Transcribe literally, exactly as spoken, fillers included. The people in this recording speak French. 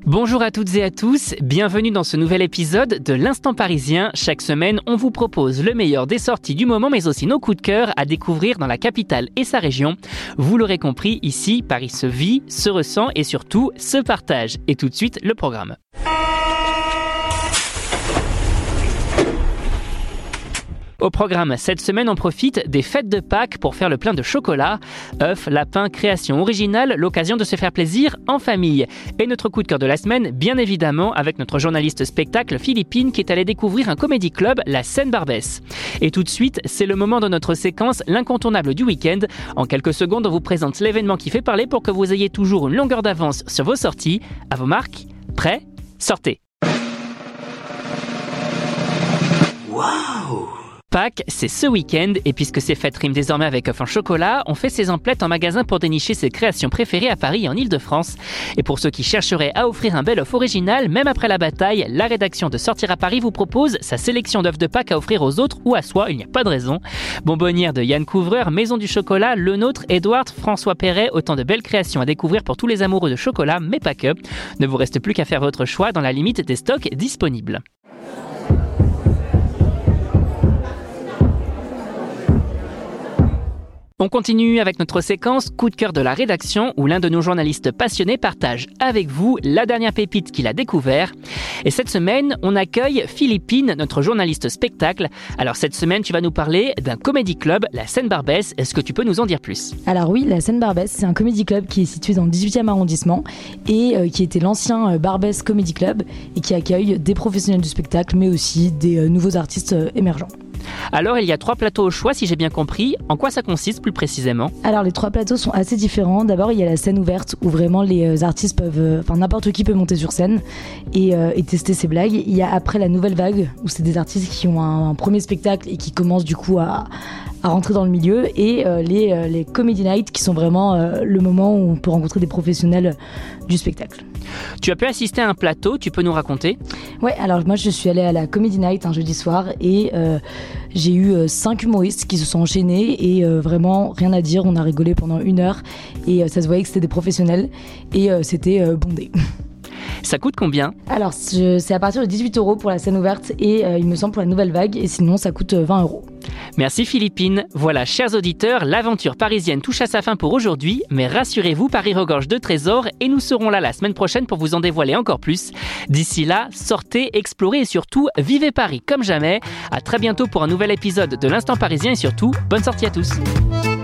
Bonjour à toutes et à tous, bienvenue dans ce nouvel épisode de l'Instant Parisien. Chaque semaine, on vous propose le meilleur des sorties du moment, mais aussi nos coups de cœur à découvrir dans la capitale et sa région. Vous l'aurez compris, ici, Paris se vit, se ressent et surtout se partage. Et tout de suite, le programme. Au programme, cette semaine, on profite des fêtes de Pâques pour faire le plein de chocolat. Œufs, lapins, création originale, l'occasion de se faire plaisir en famille. Et notre coup de cœur de la semaine, bien évidemment, avec notre journaliste spectacle Philippine qui est allée découvrir un comédie club, la Seine-Barbès. Et tout de suite, c'est le moment de notre séquence, l'incontournable du week-end. En quelques secondes, on vous présente l'événement qui fait parler pour que vous ayez toujours une longueur d'avance sur vos sorties. À vos marques, prêts, sortez. Waouh! Pâques, c'est ce week-end, et puisque ces fêtes riment désormais avec œufs en chocolat, on fait ses emplettes en magasin pour dénicher ses créations préférées à Paris et en Ile-de-France. Et pour ceux qui chercheraient à offrir un bel œuf original, même après la bataille, la rédaction de Sortir à Paris vous propose sa sélection d'œufs de Pâques à offrir aux autres ou à soi, il n'y a pas de raison. Bonbonnière de Yann Couvreur, Maison du Chocolat, Le Nôtre, Edward, François Perret, autant de belles créations à découvrir pour tous les amoureux de chocolat, mais pas que. Ne vous reste plus qu'à faire votre choix dans la limite des stocks disponibles. On continue avec notre séquence coup de cœur de la rédaction où l'un de nos journalistes passionnés partage avec vous la dernière pépite qu'il a découvert. Et cette semaine, on accueille Philippine, notre journaliste spectacle. Alors cette semaine, tu vas nous parler d'un comédie club, la Seine-Barbès. Est-ce que tu peux nous en dire plus ? Alors oui, la Seine-Barbès, c'est un comédie club qui est situé dans le dix-huitième arrondissement et euh, qui était l'ancien euh, Barbès Comedy Club et qui accueille des professionnels du spectacle mais aussi des euh, nouveaux artistes euh, émergents. Alors, il y a trois plateaux au choix, si j'ai bien compris. En quoi ça consiste plus précisément ? Alors, les trois plateaux sont assez différents. D'abord, il y a la scène ouverte où vraiment les artistes peuvent... Enfin, n'importe qui peut monter sur scène et, euh, et tester ses blagues. Il y a après la nouvelle vague où c'est des artistes qui ont un, un premier spectacle et qui commencent du coup à... à rentrer dans le milieu et euh, les, euh, les Comedy Night qui sont vraiment euh, le moment où on peut rencontrer des professionnels du spectacle. Tu as pu assister à un plateau, tu peux nous raconter ? Ouais, alors moi je suis allée à la Comedy Night un jeudi soir et euh, j'ai eu euh, cinq humoristes qui se sont enchaînés et euh, vraiment rien à dire, on a rigolé pendant une heure et euh, ça se voyait que c'était des professionnels et euh, c'était euh, bondé. Ça coûte combien ? Alors je, c'est à partir de dix-huit euros pour la scène ouverte et euh, il me semble pour la nouvelle vague et sinon ça coûte euh, vingt euros. Merci Philippine. Voilà, chers auditeurs, l'aventure parisienne touche à sa fin pour aujourd'hui, mais rassurez-vous, Paris regorge de trésors et nous serons là la semaine prochaine pour vous en dévoiler encore plus. D'ici là, sortez, explorez et surtout, vivez Paris comme jamais. À très bientôt pour un nouvel épisode de l'Instant Parisien et surtout, bonne sortie à tous.